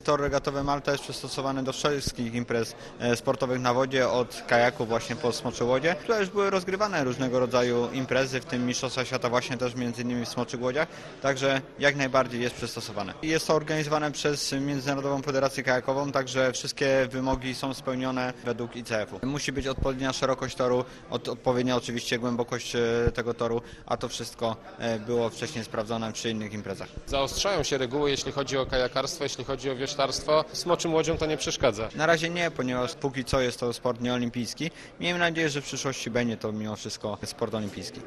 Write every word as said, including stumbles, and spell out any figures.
Tor regatowy Malta jest przystosowany do wszystkich imprez sportowych na wodzie, od kajaku właśnie po smocze łodzie. Tu już były rozgrywane różnego rodzaju imprezy, w tym Mistrzostwa Świata właśnie też między innymi w smoczych łodziach, także jak najbardziej jest przystosowane. Jest to organizowane przez Międzynarodową Federację Kajakową, także wszystkie wymogi są spełnione według I C F-u. Musi być odpowiednia szerokość toru, od, odpowiednia oczywiście głębokość tego toru, a to wszystko było wcześniej sprawdzone przy innych imprezach. Zaostrzają się reguły, jeśli chodzi o kajakarstwo, jeśli chodzi o wieszczarstwo. Smoczym łodziom to nie przeszkadza. Na razie nie, ponieważ póki co jest to sport nieolimpijski. Miejmy nadzieję, że w przyszłości będzie to mimo wszystko sport olimpijski.